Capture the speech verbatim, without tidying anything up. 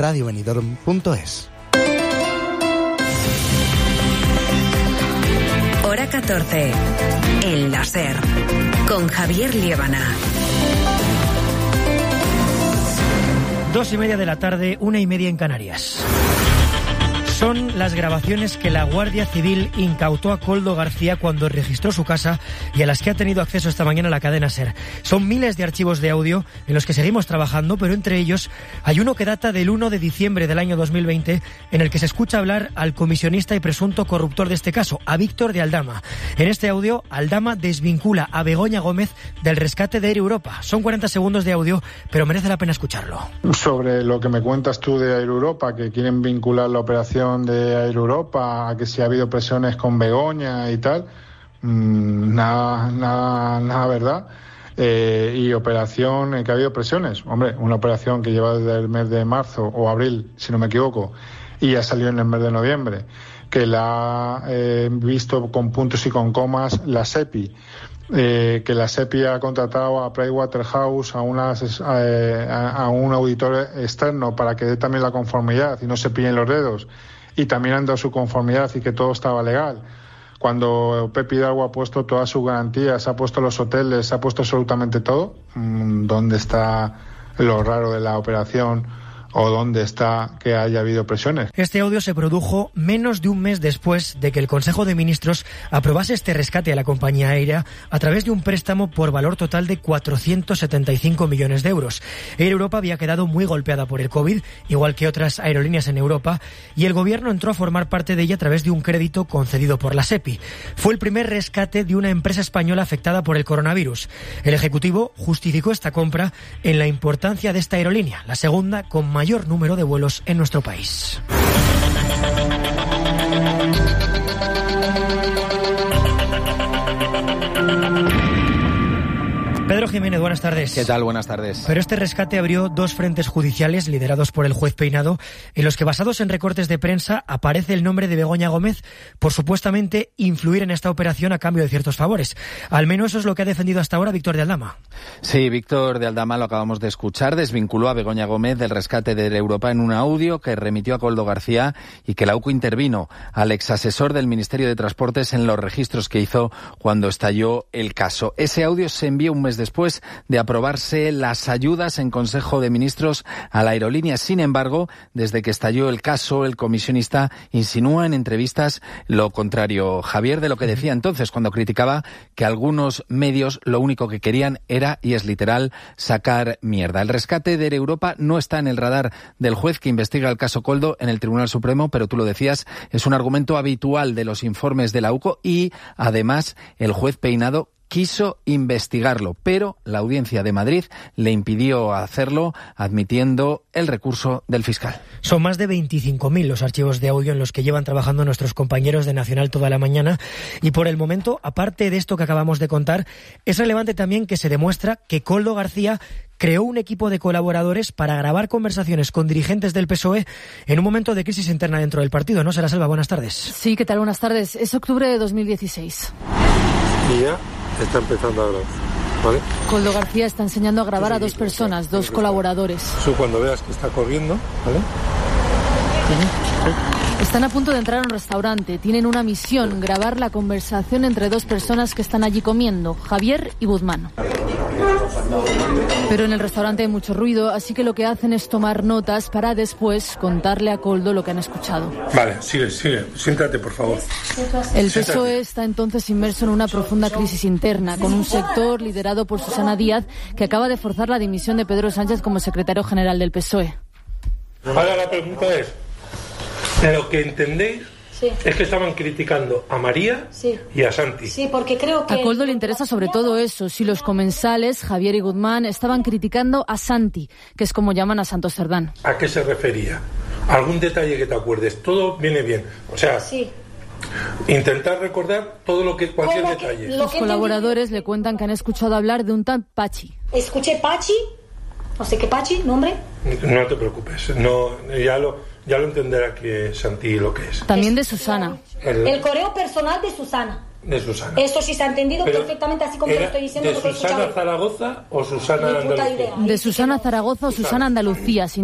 radio benidorm punto es. Hora catorce. El láser. Con Javier Liébana. Dos y media de la tarde, una y media en Canarias. Son las grabaciones que la Guardia Civil incautó a Koldo García cuando registró su casa y a las que ha tenido acceso esta mañana la cadena SER. Son miles de archivos de audio en los que seguimos trabajando, pero entre ellos hay uno que data del uno de diciembre del año dos mil veinte, en el que se escucha hablar al comisionista y presunto corruptor de este caso, a Víctor de Aldama. En este audio, Aldama desvincula a Begoña Gómez del rescate de Air Europa. Son cuarenta segundos de audio, pero merece la pena escucharlo. Sobre lo que me cuentas tú de Air Europa, que quieren vincular la operación de Air Europa, a que si ha habido presiones con Begoña y tal, mmm, nada, nada, nada verdad. Eh, y operación, eh, que ha habido presiones, hombre, una operación que lleva desde el mes de marzo o abril, si no me equivoco, y ha salido en el mes de noviembre, que la ha eh, visto con puntos y con comas la SEPI. Eh, que la SEPI ha contratado a Pricewaterhouse, a, unas, eh, a, a un auditor externo para que dé también la conformidad y no se pillen los dedos, y también han dado su conformidad y que todo estaba legal. Cuando Pepe Hidalgo ha puesto todas sus garantías, ha puesto los hoteles, ha puesto absolutamente todo, ¿dónde está lo raro de la operación? ¿O dónde está que haya habido presiones? Este audio se produjo menos de un mes después de que el Consejo de Ministros aprobase este rescate a la compañía aérea a través de un préstamo por valor total de cuatrocientos setenta y cinco millones de euros. Air Europa había quedado muy golpeada por el COVID, igual que otras aerolíneas en Europa, y el gobierno entró a formar parte de ella a través de un crédito concedido por la SEPI. Fue el primer rescate de una empresa española afectada por el coronavirus. El Ejecutivo justificó esta compra en la importancia de esta aerolínea, la segunda con mayor mayor número de vuelos en nuestro país. Pedro Jiménez, buenas tardes. ¿Qué tal? Buenas tardes. Pero este rescate abrió dos frentes judiciales liderados por el juez Peinado, en los que, basados en recortes de prensa, aparece el nombre de Begoña Gómez por supuestamente influir en esta operación a cambio de ciertos favores. Al menos eso es lo que ha defendido hasta ahora Víctor de Aldama. Sí, Víctor de Aldama, lo acabamos de escuchar, desvinculó a Begoña Gómez del rescate de Air Europa en un audio que remitió a Koldo García y que la U C O intervino al exasesor del Ministerio de Transportes en los registros que hizo cuando estalló el caso. Ese audio se envió un mes después de aprobarse las ayudas en Consejo de Ministros a la aerolínea. Sin embargo, desde que estalló el caso, el comisionista insinúa en entrevistas lo contrario, Javier, de lo que decía entonces cuando criticaba que algunos medios lo único que querían era, y es literal, sacar mierda. El rescate de Air Europa no está en el radar del juez que investiga el caso Koldo en el Tribunal Supremo, pero tú lo decías, es un argumento habitual de los informes de la U C O y, además, el juez Peinado quiso investigarlo, pero la Audiencia de Madrid le impidió hacerlo, admitiendo el recurso del fiscal. Son más de veinticinco mil los archivos de audio en los que llevan trabajando nuestros compañeros de Nacional toda la mañana, y por el momento, aparte de esto que acabamos de contar, es relevante también que se demuestra que Koldo García creó un equipo de colaboradores para grabar conversaciones con dirigentes del P S O E en un momento de crisis interna dentro del partido. ¿No, Sara Selva? Buenas tardes. Sí, ¿qué tal? Buenas tardes. Es octubre de dos mil dieciséis. Y ya está empezando a grabar, ¿vale? Koldo García está enseñando a grabar a dos personas, dos colaboradores. Eso cuando veas que está corriendo, ¿vale? Están a punto de entrar a un restaurante. Tienen una misión, grabar la conversación entre dos personas que están allí comiendo, Javier y Guzmán. Pero en el restaurante hay mucho ruido, así que lo que hacen es tomar notas para después contarle a Koldo lo que han escuchado. Vale, sigue, sigue. Siéntate, por favor. El P S O E está entonces inmerso en una profunda crisis interna, con un sector liderado por Susana Díaz, que acaba de forzar la dimisión de Pedro Sánchez como secretario general del P S O E. Ahora la pregunta es, de lo que entendéis, sí, es que estaban criticando a María, sí, y a Santi. Sí, porque creo que... A Koldo le interesa sobre todo eso, si los comensales, Javier y Guzmán, estaban criticando a Santi, que es como llaman a Santos Cerdán. ¿A qué se refería? ¿Algún detalle que te acuerdes? Todo viene bien. O sea, sí, intentar recordar todo lo que, cualquier detalle. Que, los colaboradores le cuentan que han escuchado hablar de un tal Pachi. ¿Escuché Pachi? No sé qué Pachi, nombre. No te preocupes, no, ya lo... Ya lo entenderá que Santi lo que es. También de Susana. El, el correo personal de Susana. De Susana. Eso sí se ha entendido. Pero perfectamente, así como te lo estoy diciendo. ¿De Susana Zaragoza o Susana Andalucía? De Susana Zaragoza o Susana Andalucía.